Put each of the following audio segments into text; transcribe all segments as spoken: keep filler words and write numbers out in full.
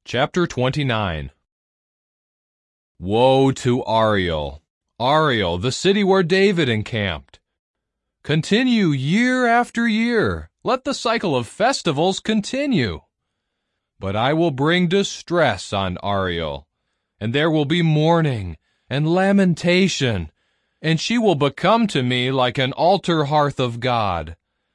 Chapter twenty-nine. Woe to Ariel, Ariel, the city where David encamped! Continue year after year, let the cycle of festivals continue. But I will bring distress on Ariel, and there will be mourning and lamentation, and she will become to me like an altar hearth of God.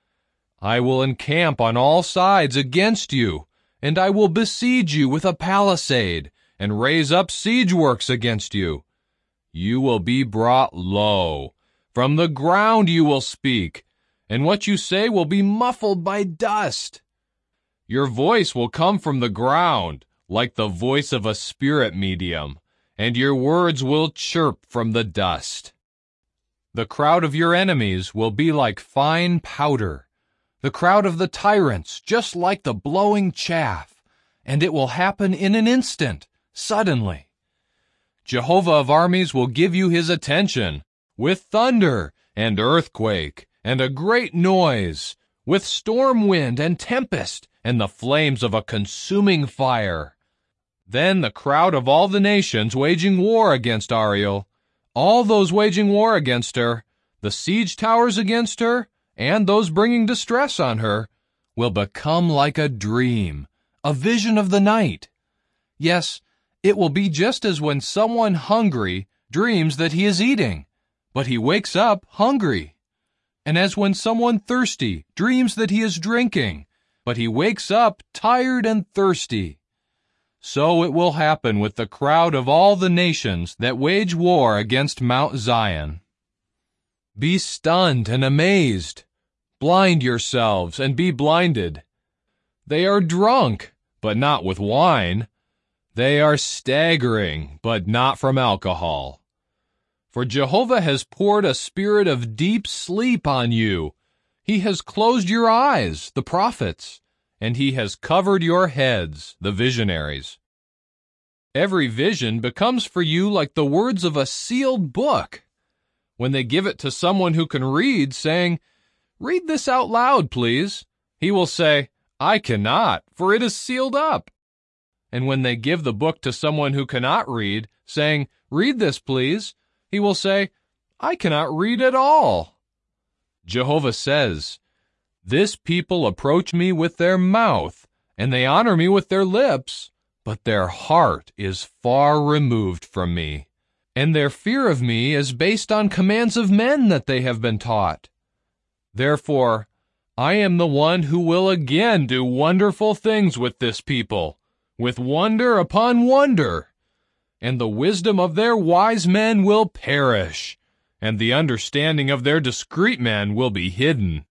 I will encamp on all sides against you, and I will besiege you with a palisade, and raise up siege works against you. You will be brought low. From the ground you will speak, and what you say will be muffled by dust. Your voice will come from the ground, like the voice of a spirit medium, and your words will chirp from the dust. The crowd of your enemies will be like fine powder, the crowd of the tyrants just like the blowing chaff, and it will happen in an instant, suddenly. Jehovah of armies will give you his attention, with thunder and earthquake and a great noise, with storm wind and tempest and the flames of a consuming fire. Then the crowd of all the nations waging war against Ariel, all those waging war against her, the siege towers against her, and those bringing distress on her, will become like a dream, a vision of the night. Yes, it will be just as when someone hungry dreams that he is eating, but he wakes up hungry. And as when someone thirsty dreams that he is drinking, but he wakes up tired and thirsty. So it will happen with the crowd of all the nations that wage war against Mount Zion. Be stunned and amazed. Blind yourselves and be blinded. They are drunk, but not with wine. They are staggering, but not from alcohol. For Jehovah has poured a spirit of deep sleep on you. He has closed your eyes, the prophets, and he has covered your heads, the visionaries. Every vision becomes for you like the words of a sealed book. When they give it to someone who can read, saying, "Read this out loud, please," he will say, "I cannot, for it is sealed up." And when they give the book to someone who cannot read, saying, "Read this, please," he will say, "I cannot read at all." Jehovah says, "This people approach me with their mouth, and they honor me with their lips, but their heart is far removed from me, and their fear of me is based on commands of men that they have been taught. Therefore, I am the one who will again do wonderful things with this people, with wonder upon wonder. And the wisdom of their wise men will perish, and the understanding of their discreet men will be hidden.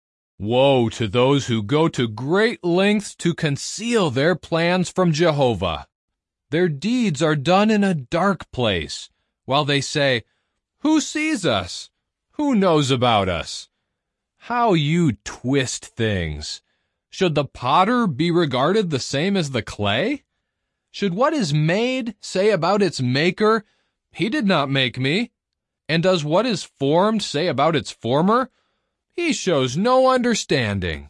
Woe to those who go to great lengths to conceal their plans from Jehovah. Their deeds are done in a dark place, while they say, 'Who sees us? Who knows about us?' How you twist things! Should the potter be regarded the same as the clay? Should what is made say about its maker, 'He did not make me'? And does what is formed say about its former, 'He shows no understanding'?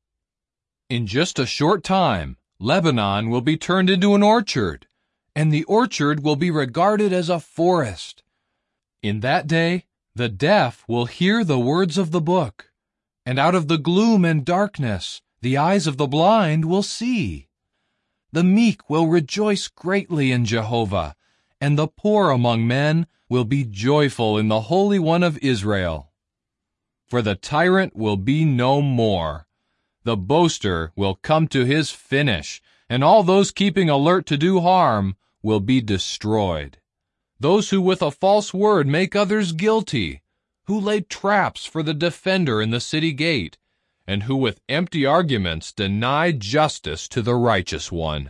In just a short time, Lebanon will be turned into an orchard, and the orchard will be regarded as a forest. In that day, the deaf will hear the words of the book, and out of the gloom and darkness, the eyes of the blind will see. The meek will rejoice greatly in Jehovah, and the poor among men will be joyful in the Holy One of Israel. For the tyrant will be no more. The boaster will come to his finish, and all those keeping alert to do harm will be destroyed. Those who with a false word make others guilty, who lay traps for the defender in the city gate, and who with empty arguments deny justice to the righteous one.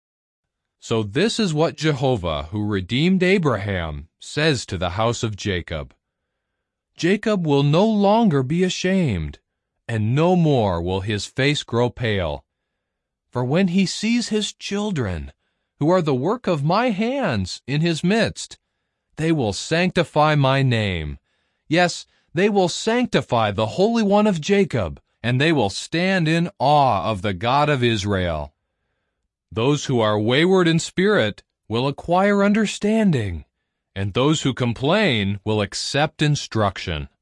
So this is what Jehovah, who redeemed Abraham, says to the house of Jacob. Jacob will no longer be ashamed, and no more will his face grow pale. For when he sees his children, who are the work of my hands, in his midst, they will sanctify my name. Yes, they will sanctify the Holy One of Jacob, and they will stand in awe of the God of Israel. Those who are wayward in spirit will acquire understanding, and those who complain will accept instruction.